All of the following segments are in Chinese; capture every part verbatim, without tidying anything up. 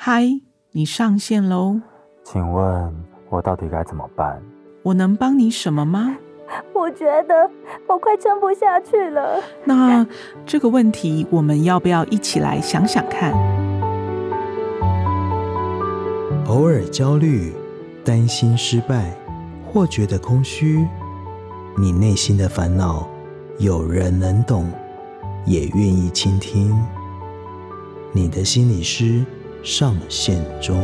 嗨，你上线喽。 请问我到底该怎么办？ 我能帮你什么吗？ 我觉得我快撑不下去了。 那这个问题我们要不要一起来想想看？ 偶尔焦虑，担心失败，或觉得空虚，你内心的烦恼有人能懂，也愿意倾听。你的心理师上线中。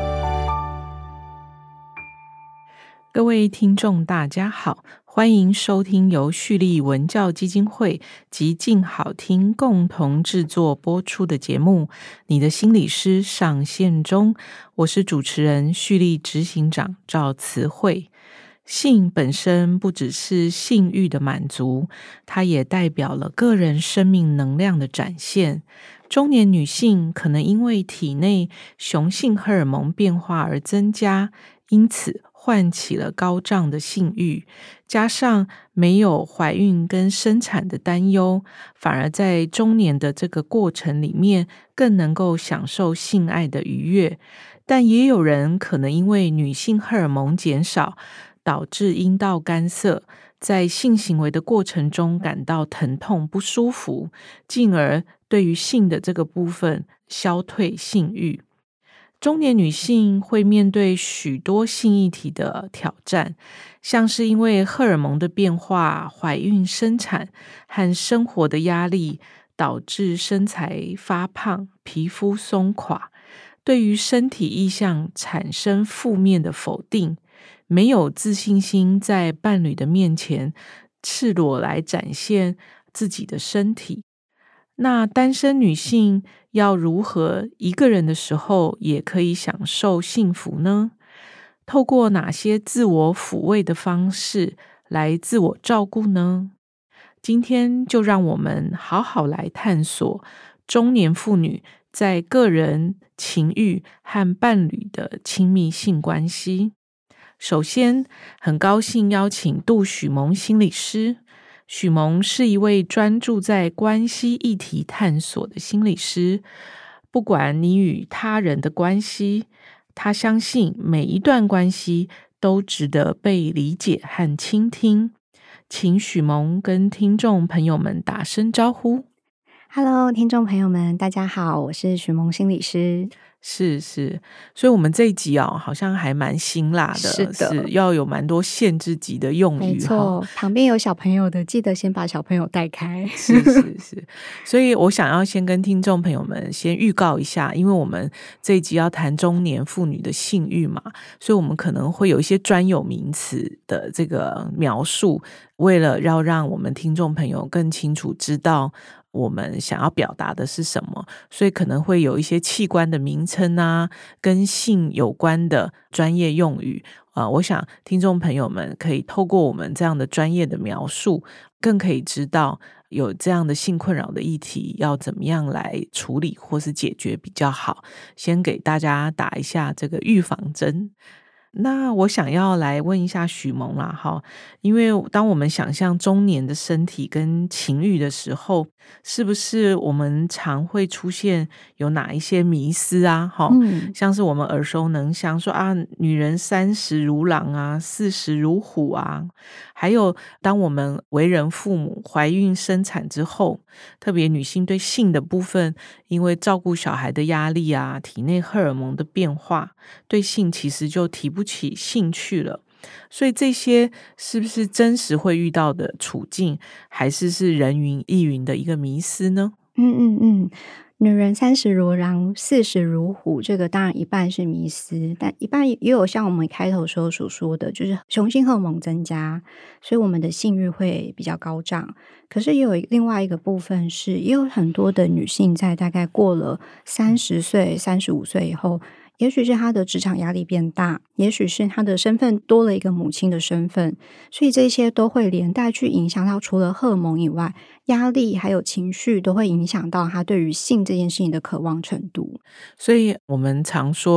各位听众大家好，欢迎收听由旭立文教基金会及静好听共同制作播出的节目你的心理师上线中，我是主持人旭立执行长赵慈慧。性本身不只是性欲的满足，它也代表了个人生命能量的展现。中年女性可能因为体内雄性荷尔蒙变化而增加，因此唤起了高涨的性欲，加上没有怀孕跟生产的担忧，反而在中年的这个过程里面更能够享受性爱的愉悦。但也有人可能因为女性荷尔蒙减少，导致阴道干涩，在性行为的过程中感到疼痛不舒服，进而对于性的这个部分消退性欲。中年女性会面对许多性议题的挑战，像是因为荷尔蒙的变化、怀孕生产和生活的压力，导致身材发胖、皮肤松垮，对于身体意象产生负面的否定，没有自信心在伴侣的面前赤裸来展现自己的身体。那单身女性要如何一个人的时候也可以享受幸福呢？透过哪些自我抚慰的方式来自我照顾呢？今天就让我们好好来探索中年妇女在个人、情欲和伴侣的亲密性关系。首先，很高兴邀请杜许萌心理师。许萌是一位专注在关系议题探索的心理师，不管你与他人的关系，他相信每一段关系都值得被理解和倾听。请许萌跟听众朋友们打声招呼。 Hello， 听众朋友们，大家好，我是许萌心理师。 是是，所以我们这一集哦，好像还蛮辛辣的， 是的， 是要有蛮多限制级的用语。 没错，旁边有小朋友的，记得先把小朋友带开。 是是是，所以我想要先跟听众朋友们先预告一下，因为我们这一集要谈中年妇女的性欲嘛，所以我们可能会有一些专有名词的这个描述，为了要让我们听众朋友更清楚知道我们想要表达的是什么，所以可能会有一些器官的名称啊，跟性有关的专业用语。呃，我想听众朋友们可以透过我们这样的专业的描述，更可以知道有这样的性困扰的议题要怎么样来处理或是解决比较好。先给大家打一下这个预防针。那我想要来问一下许萌啦，哈，因为当我们想象中年的身体跟情欲的时候，是不是我们常会出现有哪一些迷思啊？哈、嗯，像是我们耳熟能详说啊，女人三十如狼啊，四十如虎啊，还有当我们为人父母、怀孕生产之后，特别女性对性的部分，因为照顾小孩的压力啊，体内荷尔蒙的变化，对性其实就提不起兴趣了。所以这些是不是真实会遇到的处境，还是是人云亦云的一个迷思呢？ 嗯嗯嗯，女人三十如狼，四十如虎，这个当然一半是迷思，但一半也有像我们开头时候所说的，就是雄性荷尔蒙增加，所以我们的性欲会比较高涨。可是也有另外一个部分是，也有很多的女性在大概过了三十岁、三十五岁以后，也许是她的职场压力变大，也许是她的身份多了一个母亲的身份，所以这些都会连带去影响到除了荷尔蒙以外，压力还有情绪都会影响到她对于性这件事情的渴望程度。 所以我们常说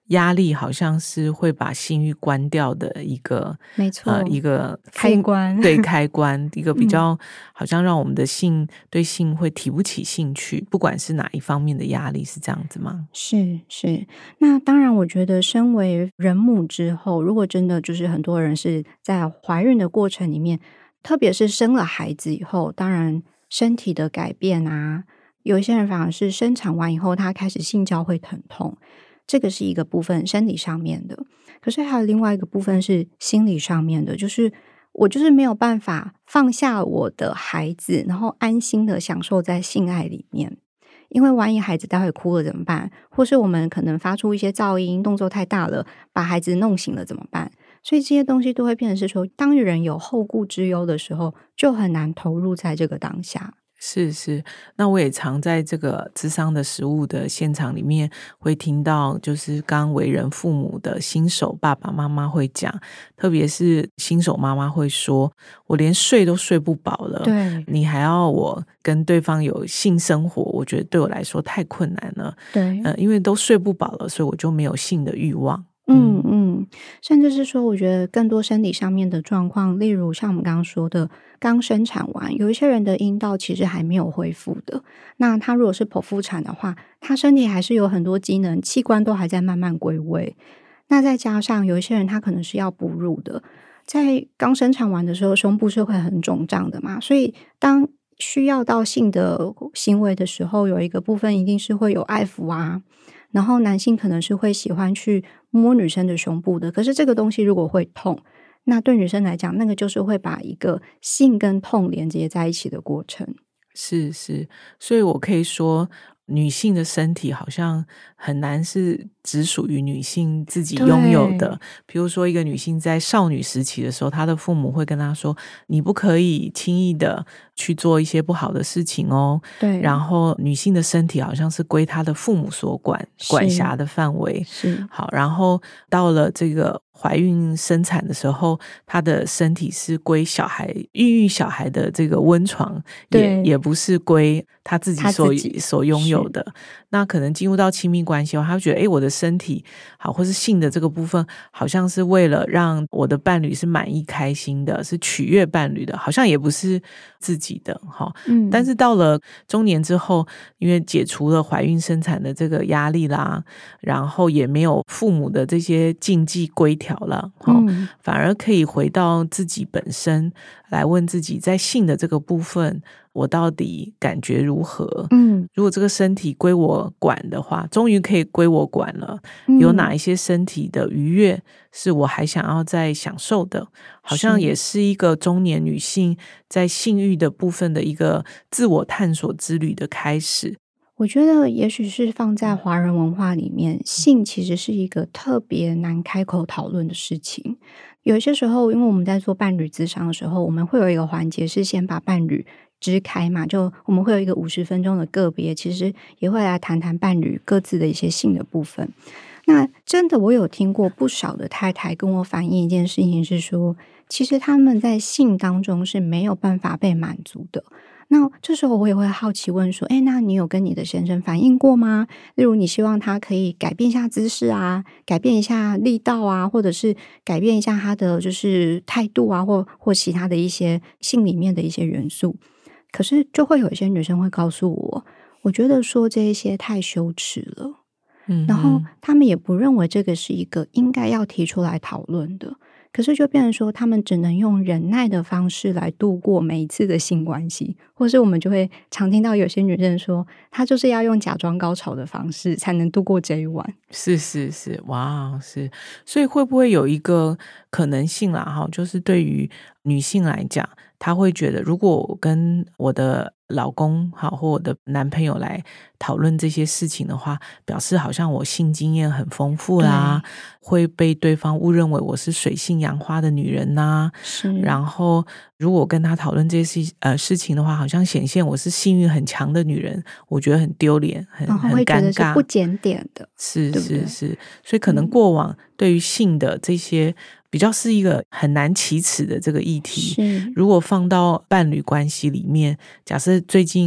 压力好像是会把性欲关掉的一个， 没错， 呃，一个开关， 对，开关，一个比较、嗯、好像让我们的性对性会提不起兴趣，不管是哪一方面的压力，是这样子吗？ 是是，那当然，我觉得身为人母之后，如果真的就是很多人是在怀孕的过程里面，特别是生了孩子以后，当然身体的改变啊，有一些人反而是生产完以后，他开始性交会疼痛。这个是一个部分，生理上面的。可是还有另外一个部分是心理上面的，就是我就是没有办法放下我的孩子，然后安心的享受在性爱里面。因为万一孩子待会哭了怎么办？或是我们可能发出一些噪音，动作太大了，把孩子弄醒了怎么办？所以这些东西都会变成是说，当人有后顾之忧的时候，就很难投入在这个当下。 是是，那我也常在这个諮商的实务的现场里面会听到，就是刚为人父母的新手爸爸妈妈会讲，特别是新手妈妈会说，我连睡都睡不饱了， 对， 你还要我跟对方有性生活，我觉得对我来说太困难了， 对， 呃，因为都睡不饱了，所以我就没有性的欲望。 嗯嗯，甚至是说，我觉得更多生理上面的状况，例如像我们刚刚说的，刚生产完，有一些人的阴道其实还没有恢复的。那他如果是剖腹产的话，他身体还是有很多机能器官都还在慢慢归位。那再加上有一些人他可能是要哺乳的，在刚生产完的时候，胸部是会很肿胀的嘛，所以当需要到性的行为的时候，有一个部分一定是会有爱抚啊。然后男性可能是会喜欢去摸女生的胸部的，可是这个东西如果会痛，那对女生来讲，那个就是会把一个性跟痛连接在一起的过程。 是是，所以我可以说，女性的身体好像很难是只属于女性自己拥有的。比如说一个女性在少女时期的时候，她的父母会跟她说，你不可以轻易的去做一些不好的事情哦。 对， 然后女性的身体好像是归她的父母所管管辖的范围。 是好，然后到了这个怀孕生产的时候，她的身体是归小孩孕育小孩的这个温床，也也不是归她自己所所拥有的。那可能进入到亲密关系后，她会觉得，哎，我的身体好，或是性的这个部分，好像是为了让我的伴侣是满意开心的，是取悦伴侣的，好像也不是自己的哈。嗯，但是到了中年之后，因为解除了怀孕生产的这个压力啦，然后也没有父母的这些禁忌规条了，嗯，反而可以回到自己本身来问自己，在性的这个部分，我到底感觉如何？嗯，如果这个身体归我管的话，终于可以归我管了。有哪一些身体的愉悦是我还想要再享受的？好像也是一个中年女性在性欲的部分的一个自我探索之旅的开始。 我觉得也许是放在华人文化里面，性其实是一个特别难开口讨论的事情。有一些时候，因为我们在做伴侣咨商的时候，我们会有一个环节是先把伴侣支开嘛，就我们会有一个五十分钟的个别，其实也会来谈谈伴侣各自的一些性的部分。那真的我有听过不少的太太跟我反映一件事情是说，其实他们在性当中是没有办法被满足的。那这时候我也会好奇问说，诶，那你有跟你的先生反映过吗？例如你希望他可以改变一下姿势啊，改变一下力道啊，或者是改变一下他的就是态度啊，或或其他的一些性里面的一些元素。可是就会有一些女生会告诉我，我觉得说这一些太羞耻了，嗯，然后他们也不认为这个是一个应该要提出来讨论的。可是就变成说他们只能用忍耐的方式来度过每一次的性关系，或是我们就会常听到有些女生说她就是要用假装高潮的方式才能度过这一晚。 是是是，哇，是。所以会不会有一个可能性啦，就是对于女性来讲，她会觉得如果我跟我的老公好或我的男朋友来讨论这些事情的话，表示好像我性经验很丰富啦，会被对方误认为我是水性杨花的女人呐、 是。 然后如果跟他讨论这些事呃事情的话，好像显现我是性欲很强的女人，我觉得很丢脸，很很会觉得尴尬， 是不检点的。 是对不对？ 是是，所以可能过往对于性的这些比较是一个很难启齿的这个议题， 是。 如果放到伴侣关系里面，假设最近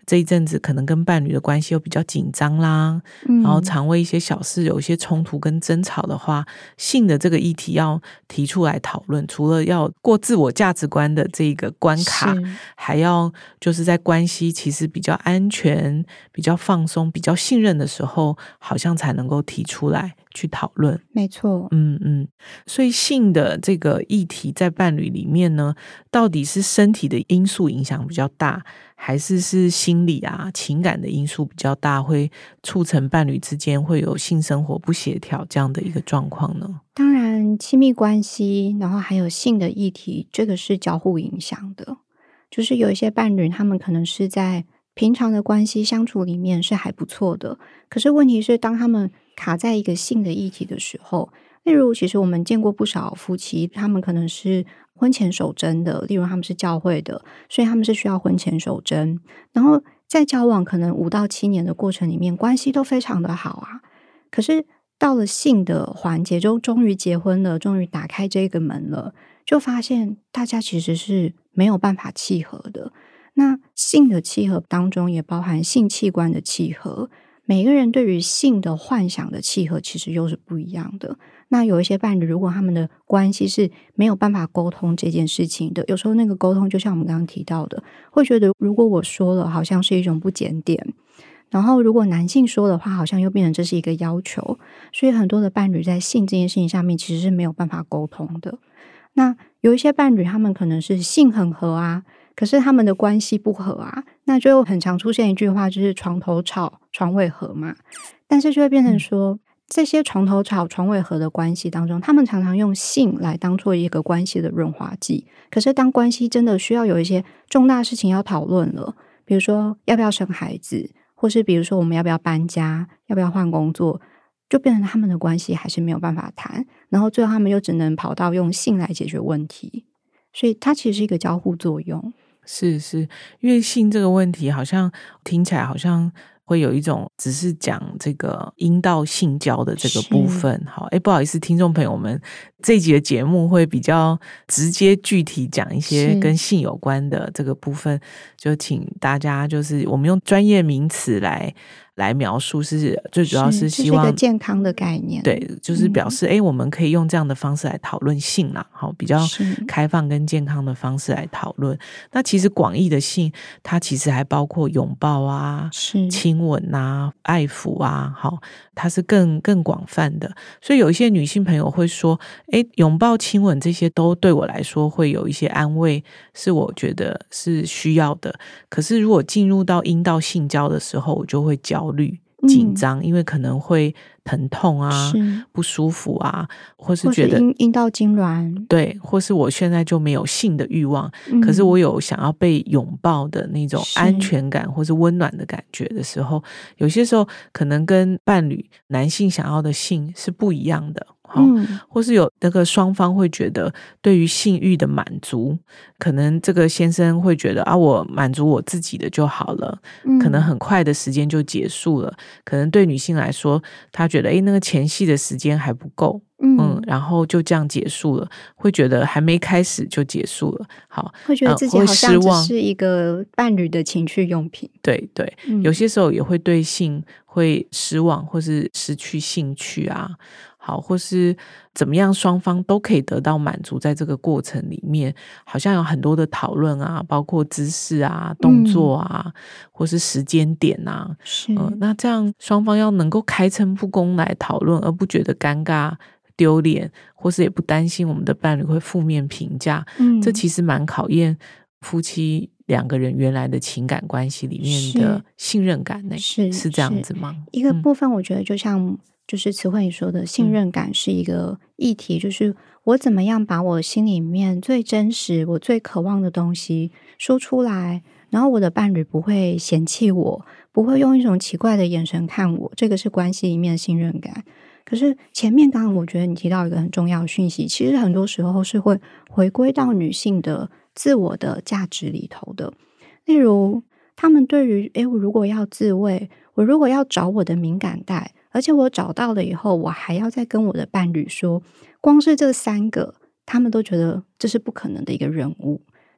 这一阵子可能跟伴侣的关系又比较紧张啦， 嗯， 然后常为一些小事有一些冲突跟争吵的话，性的这个议题要提出来讨论，除了要过自我价值观的这个关卡，还要就是在关系其实比较安全、比较放松、比较信任的时候，好像才能够提出来去讨论。 没错， 嗯嗯，所以性的这个议题在伴侣里面呢，到底是身体的因素影响比较大，还是是心理啊、情感的因素比较大，会促成伴侣之间会有性生活不协调这样的一个状况呢？ 当然，亲密关系，然后还有性的议题，这个是交互影响的。就是有一些伴侣，他们可能是在平常的关系相处里面是还不错的，可是问题是，当他们卡在一个性的议题的时候，例如，其实我们见过不少夫妻，他们可能是婚前守贞的，例如他们是教会的，所以他们是需要婚前守贞，然后在交往可能五到七年的过程里面，关系都非常的好啊，可是到了性的环节，就终于结婚了，终于打开这个门了，就发现大家其实是没有办法契合的。那性的契合当中也包含性器官的契合，每个人对于性的幻想的契合其实又是不一样的。那有一些伴侣，如果他们的关系是没有办法沟通这件事情的，有时候那个沟通就像我们刚刚提到的，会觉得如果我说了好像是一种不检点，然后如果男性说的话好像又变成这是一个要求，所以很多的伴侣在性这件事情上面其实是没有办法沟通的。那有一些伴侣他们可能是性很合啊，可是他们的关系不合啊，那就很常出现一句话，就是床头吵床尾和嘛。但是就会变成说、嗯、这些床头吵床尾和的关系当中，他们常常用性来当做一个关系的润滑剂，可是当关系真的需要有一些重大事情要讨论了，比如说要不要生孩子，或是比如说我们要不要搬家，要不要换工作，就变成他们的关系还是没有办法谈，然后最后他们又只能跑到用性来解决问题，所以它其实是一个交互作用。 是是，因为性这个问题好像听起来好像会有一种只是讲这个阴道性交的这个部分。好，哎，不好意思，听众朋友，我们这一集的节目会比较直接具体讲一些跟性有关的这个部分，就请大家就是我们用专业名词来来描述，是最主要是希望是一个健康的概念， 对，就是表示哎、嗯，我们可以用这样的方式来讨论性啦，好，比较开放跟健康的方式来讨论。那其实广义的性，它其实还包括拥抱啊、亲吻啊、爱抚啊，好，它是更更广泛的。所以有一些女性朋友会说，哎，拥抱、亲吻这些都对我来说会有一些安慰，是我觉得是需要的。可是如果进入到阴道性交的时候，我就会焦虑紧张、嗯、因为可能会疼痛啊、不舒服啊，或是觉得阴阴道痉挛， 对，或是我现在就没有性的欲望、嗯、可是我有想要被拥抱的那种安全感或是温暖的感觉的时候，有些时候可能跟伴侣男性想要的性是不一样的。嗯、或是有那个双方会觉得对于性欲的满足，可能这个先生会觉得啊，我满足我自己的就好了、嗯、可能很快的时间就结束了，可能对女性来说她觉得诶那个前戏的时间还不够， 嗯, 嗯，然后就这样结束了，会觉得还没开始就结束了，好， 会觉得自己好像只是一个伴侣的情趣用品， 对对、嗯，有些时候也会对性会失望或是失去兴趣啊，好，或是怎么样双方都可以得到满足，在这个过程里面好像有很多的讨论啊，包括姿势啊、动作啊、嗯、或是时间点啊， 是、 呃、那这样双方要能够开诚布公来讨论，而不觉得尴尬丢脸，或是也不担心我们的伴侣会负面评价、嗯、这其实蛮考验夫妻两个人原来的情感关系里面的信任感呢， 是是这样子吗？ 一个部分我觉得就像就是词汇你说的信任感是一个议题、嗯、就是我怎么样把我心里面最真实我最渴望的东西说出来，然后我的伴侣不会嫌弃我，不会用一种奇怪的眼神看我，这个是关系里面的信任感。可是前面刚刚我觉得你提到一个很重要的讯息，其实很多时候是会回归到女性的自我的价值里头的，例如他们对于诶我如果要自慰，我如果要找我的敏感带，而且我找到了以后我还要再跟我的伴侣说，光是这三个他们都觉得这是不可能的一个任务，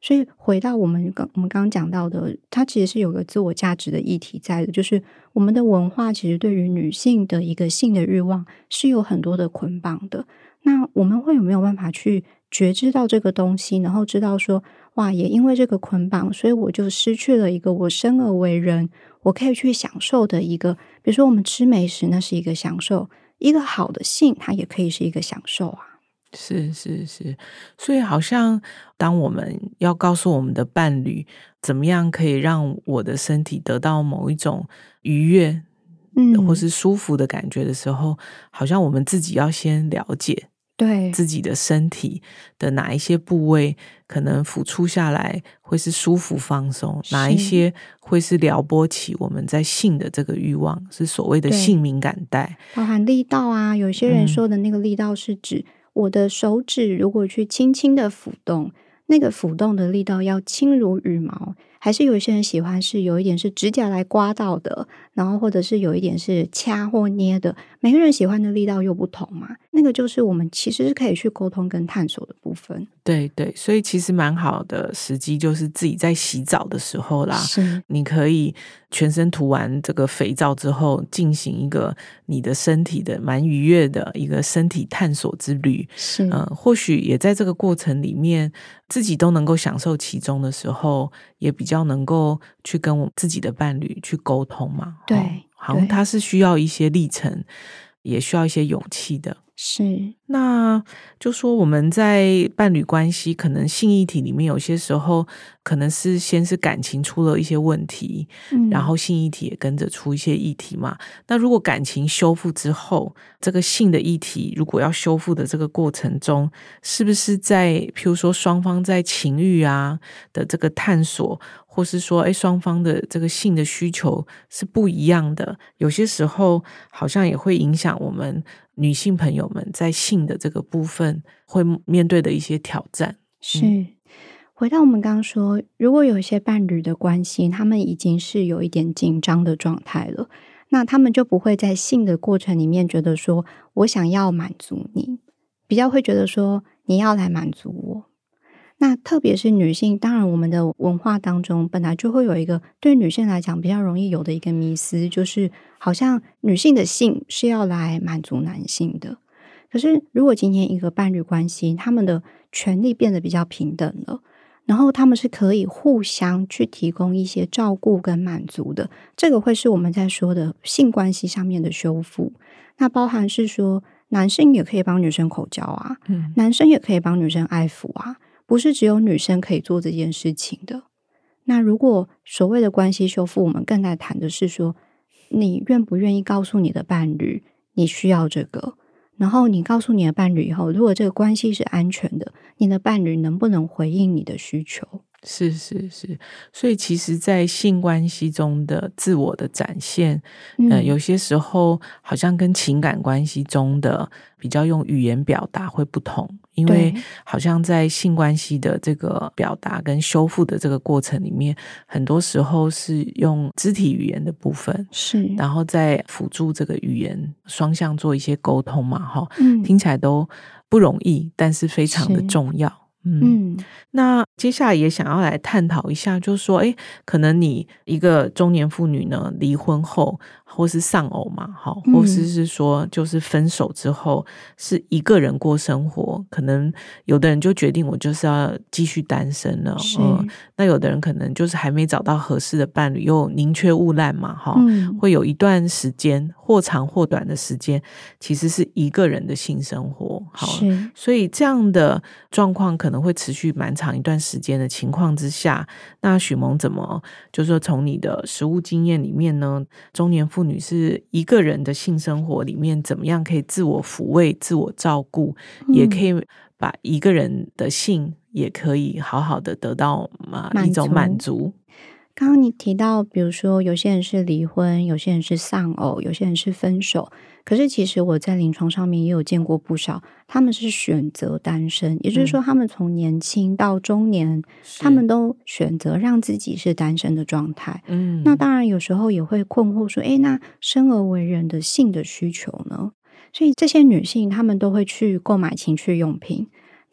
所以回到我们刚我们刚刚讲到的，它其实是有个自我价值的议题在的，就是我们的文化其实对于女性的一个性的欲望是有很多的捆绑的。那我们会有没有办法去觉知到这个东西，然后知道说，哇，也因为这个捆绑，所以我就失去了一个我生而为人我可以去享受的一个，比如说我们吃美食，那是一个享受，一个好的性它也可以是一个享受啊。 是是是，所以好像当我们要告诉我们的伴侣怎么样可以让我的身体得到某一种愉悦嗯， 或是舒服的感觉的时候，好像我们自己要先了解对自己的身体的哪一些部位可能抚触下来会是舒服放松，哪一些会是撩拨起我们在性的这个欲望，是所谓的性敏感带， 包含力道啊，有些人说的那个力道是指、嗯、我的手指如果去轻轻的抚动，那个抚动的力道要轻如羽毛，还是有些人喜欢是有一点是指甲来刮到的，然后或者是有一点是掐或捏的，每个人喜欢的力道又不同嘛，那个就是我们其实是可以去沟通跟探索的部分。 对对，所以其实蛮好的时机就是自己在洗澡的时候啦， 是你可以全身涂完这个肥皂之后，进行一个你的身体的蛮愉悦的一个身体探索之旅。 是、 呃、或许也在这个过程里面自己都能够享受其中的时候，也比较能够去跟我自己的伴侣去沟通嘛。 对、 哦、好像它是需要一些历程，也需要一些勇气的。 是， 那就说我们在伴侣关系可能性议题里面，有些时候可能是先是感情出了一些问题、嗯、然后性议题也跟着出一些议题嘛。那如果感情修复之后，这个性的议题如果要修复的这个过程中，是不是在譬如说双方在情欲啊的这个探索，或是说诶双方的这个性的需求是不一样的，有些时候好像也会影响我们女性朋友们在性的这个部分会面对的一些挑战。 是、嗯、回到我们刚刚说，如果有一些伴侣的关系他们已经是有一点紧张的状态了，那他们就不会在性的过程里面觉得说我想要满足你，比较会觉得说你要来满足我。那特别是女性，当然我们的文化当中本来就会有一个对女性来讲比较容易有的一个迷思，就是好像女性的性是要来满足男性的。可是如果今天一个伴侣关系他们的权利变得比较平等了，然后他们是可以互相去提供一些照顾跟满足的，这个会是我们在说的性关系上面的修复。那包含是说男生也可以帮女生口交啊、嗯、男生也可以帮女生爱抚啊，不是只有女生可以做这件事情的。那如果所谓的关系修复，我们更在谈的是说，你愿不愿意告诉你的伴侣你需要这个，然后你告诉你的伴侣以后，如果这个关系是安全的，你的伴侣能不能回应你的需求。 是是是，所以其实在性关系中的自我的展现、嗯呃、有些时候好像跟情感关系中的比较用语言表达会不同，因为好像在性关系的这个表达跟修复的这个过程里面，很多时候是用肢体语言的部分， 是然后再辅助这个语言双向做一些沟通嘛、 嗯、 听起来都不容易，但是非常的重要。嗯, 嗯，那接下来也想要来探讨一下，就是说，诶，可能你一个中年妇女呢，离婚后或是丧偶嘛，好，或是是说就是分手之后是一个人过生活，可能有的人就决定我就是要继续单身了，嗯，那有的人可能就是还没找到合适的伴侣，又宁缺毋滥嘛，哈、嗯，会有一段时间或长或短的时间，其实是一个人的性生活，好，所以这样的状况可能会持续蛮长一段时间的情况之下，那许萌怎么就是说从你的实务经验里面呢，中年妇女是一个人的性生活里面怎么样可以自我抚慰自我照顾、嗯、也可以把一个人的性也可以好好的得到、呃、一种满足。 刚刚你提到比如说有些人是离婚，有些人是丧偶，有些人是分手，可是其实我在临床上面也有见过不少他们是选择单身，也就是说他们从年轻到中年、嗯、他们都选择让自己是单身的状态。嗯，那当然有时候也会困惑说，诶，那生而为人的性的需求呢？所以这些女性她们都会去购买情趣用品，那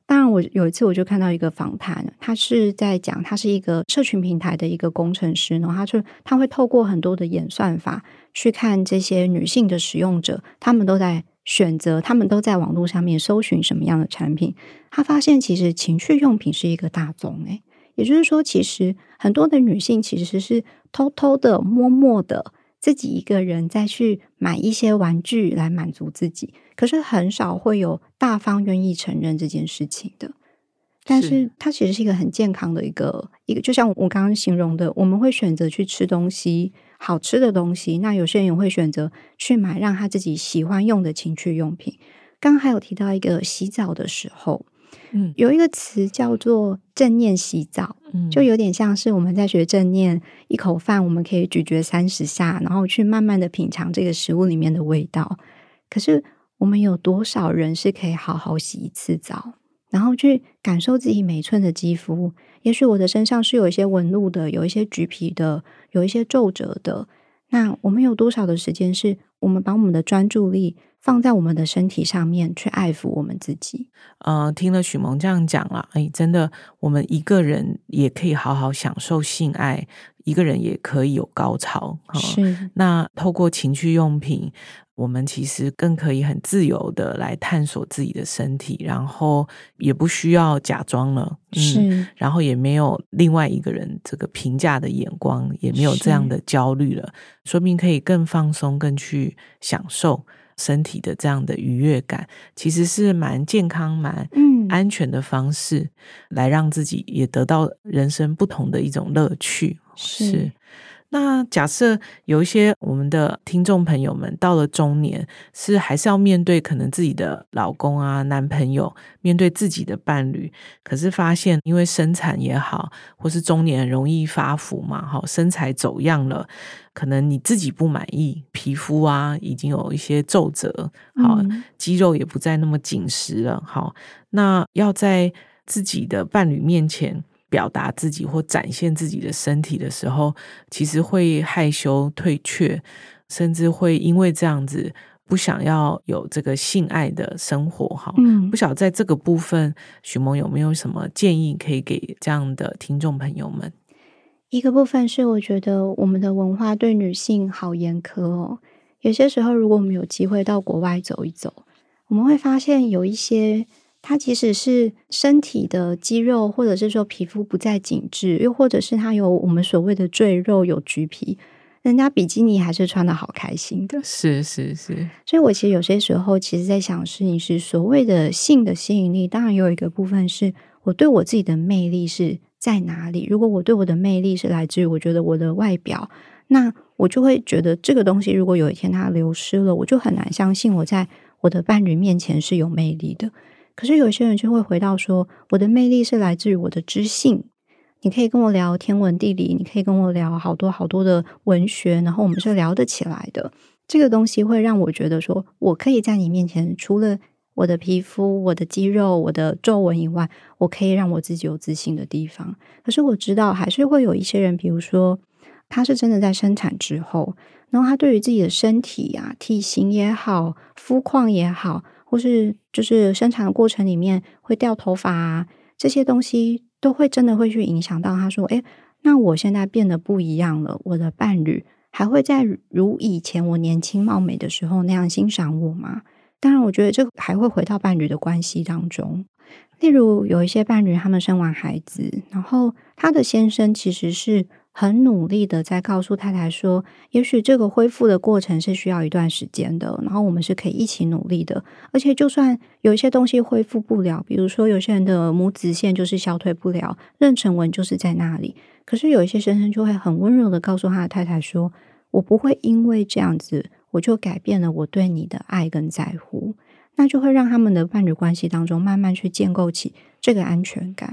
当然我有一次我就看到一个访谈，他是在讲他是一个社群平台的一个工程师，然后他就他会透过很多的演算法去看这些女性的使用者，他们都在选择，他们都在网络上面搜寻什么样的产品。他发现其实情趣用品是一个大宗，诶，也就是说其实很多的女性其实是偷偷的默默的自己一个人再去买一些玩具来满足自己，可是很少会有大方愿意承认这件事情的。但是它其实是一个很健康的一个一个，就像我刚刚形容的，我们会选择去吃东西，好吃的东西，那有些人也会选择去买让他自己喜欢用的情趣用品。刚刚还有提到一个洗澡的时候，嗯，有一个词叫做正念洗澡，嗯，就有点像是我们在学正念，一口饭我们可以咀嚼三十下，然后去慢慢的品尝这个食物里面的味道。可是我们有多少人是可以好好洗一次澡，然后去感受自己每寸的肌肤？也许我的身上是有一些纹路的，有一些橘皮的，有一些皱褶的，那我们有多少的时间是我们把我们的专注力放在我们的身体上面去爱抚我们自己？ 呃，听了许萌这样讲啦，哎，真的，我们一个人也可以好好享受性爱，一个人也可以有高潮。哦、 是， 那透过情趣用品，我们其实更可以很自由的来探索自己的身体，然后也不需要假装了，嗯， 是， 然后也没有另外一个人这个评价的眼光，也没有这样的焦虑了，说明可以更放松，更去享受身体的这样的愉悦感，其实是蛮健康蛮安全的方式，嗯，来让自己也得到人生不同的一种乐趣。 是， 是。那假设有一些我们的听众朋友们到了中年，是还是要面对可能自己的老公啊、男朋友，面对自己的伴侣，可是发现因为生产也好，或是中年很容易发福嘛，身材走样了，可能你自己不满意，皮肤啊已经有一些皱褶，好，嗯，肌肉也不再那么紧实了，好，那要在自己的伴侣面前表达自己或展现自己的身体的时候，其实会害羞退却，甚至会因为这样子不想要有这个性爱的生活。嗯，不晓得在这个部分许萌有没有什么建议可以给这样的听众朋友们？ 一个部分是我觉得我们的文化对女性好严苛哦，有些时候如果我们有机会到国外走一走，我们会发现有一些它即使是身体的肌肉，或者是说皮肤不再紧致，又或者是它有我们所谓的赘肉，有橘皮，人家比基尼还是穿得好开心的。 是是是， 所以我其实有些时候其实在想事情是所谓的性的吸引力，当然有一个部分是我对我自己的魅力是在哪里。如果我对我的魅力是来自于我觉得我的外表，那我就会觉得这个东西如果有一天它流失了，我就很难相信我在我的伴侣面前是有魅力的。可是有些人就会回到说，我的魅力是来自于我的知性，你可以跟我聊天文地理，你可以跟我聊好多好多的文学，然后我们是聊得起来的。这个东西会让我觉得说，我可以在你面前除了我的皮肤、我的肌肉、我的皱纹以外，我可以让我自己有自信的地方。可是我知道还是会有一些人，比如说他是真的在生产之后，然后他对于自己的身体啊、体型也好、肤况也好，或是就是生产的过程里面会掉头发啊，这些东西都会真的会去影响到他说，诶，那我现在变得不一样了，我的伴侣还会再如以前我年轻貌美的时候那样欣赏我吗？当然我觉得这个还会回到伴侣的关系当中。例如有一些伴侣他们生完孩子，然后他的先生其实是很努力的在告诉太太说，也许这个恢复的过程是需要一段时间的，然后我们是可以一起努力的，而且就算有一些东西恢复不了，比如说有些人的母子线就是消退不了，妊娠纹就是在那里，可是有一些先生就会很温柔的告诉他的太太说，我不会因为这样子我就改变了我对你的爱跟在乎，那就会让他们的伴侣关系当中慢慢去建构起这个安全感。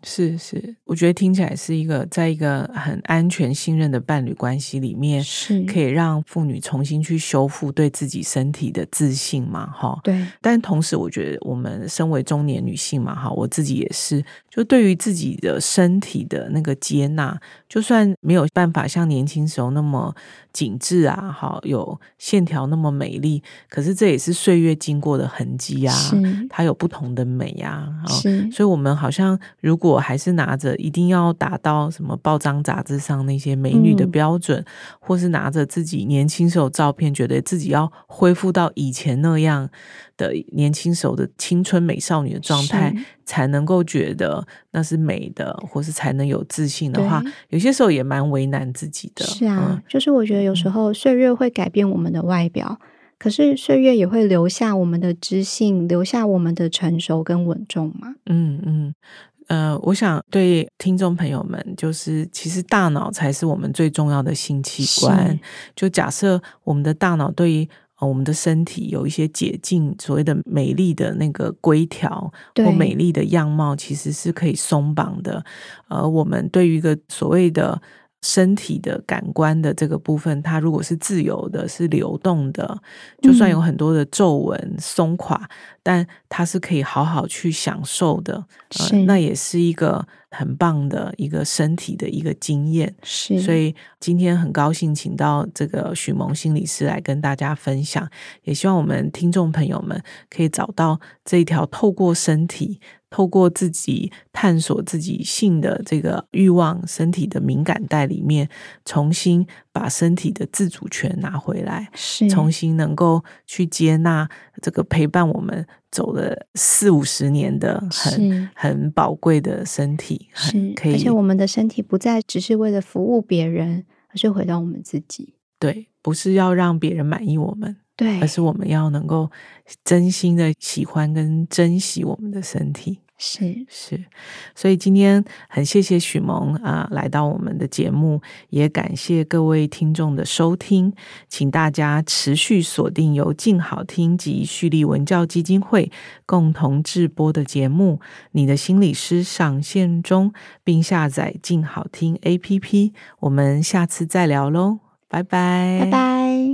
是是，我觉得听起来是一个在一个很安全信任的伴侣关系里面， 是可以让妇女重新去修复对自己身体的自信嘛，哈。 对， 但同时我觉得我们身为中年女性嘛，哈，我自己也是，就对于自己的身体的那个接纳，就算没有办法像年轻时候那么紧致啊，哈，有线条那么美丽，可是这也是岁月经过的痕迹啊，它有不同的美啊， 是， 所以我们好像如果还是拿着一定要达到什么报章杂志上那些美女的标准，嗯、或是拿着自己年轻时候照片，觉得自己要恢复到以前那样的年轻时候的青春美少女的状态，才能够觉得那是美的，或是才能有自信的话，有些时候也蛮为难自己的。 是啊， 嗯、 就是我觉得有时候岁月会改变我们的外表，嗯、可是岁月也会留下我们的知性，留下我们的成熟跟稳重嘛。 嗯嗯。呃，我想对听众朋友们，就是其实大脑才是我们最重要的性器官。就假设我们的大脑对于、呃、我们的身体有一些解禁，所谓的美丽的那个规条或美丽的样貌，其实是可以松绑的。而我们对于一个所谓的身体的感官的这个部分，它如果是自由的，是流动的，就算有很多的皱纹松垮，但它是可以好好去享受的，呃、那也是一个很棒的一个身体的一个经验。 是， 所以今天很高兴请到这个许萌心理师来跟大家分享，也希望我们听众朋友们可以找到这一条透过身体，透过自己探索自己性的这个欲望，身体的敏感带里面，重新把身体的自主权拿回来， 是重新能够去接纳这个陪伴我们走了四五十年的很很宝贵的身体， 是可以， 而且我们的身体不再只是为了服务别人，而是回到我们自己。 对，不是要让别人满意我们， 对， 而是我们要能够真心的喜欢跟珍惜我们的身体。 是是，所以今天很谢谢许萌啊、呃、来到我们的节目，也感谢各位听众的收听，请大家持续锁定由静好听及蓄力文教基金会共同制播的节目《你的心理师》上线中，并下载静好听 A P P， 我们下次再聊咯，拜拜， 拜拜。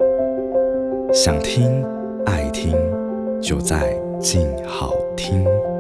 想听爱听，就在静好听。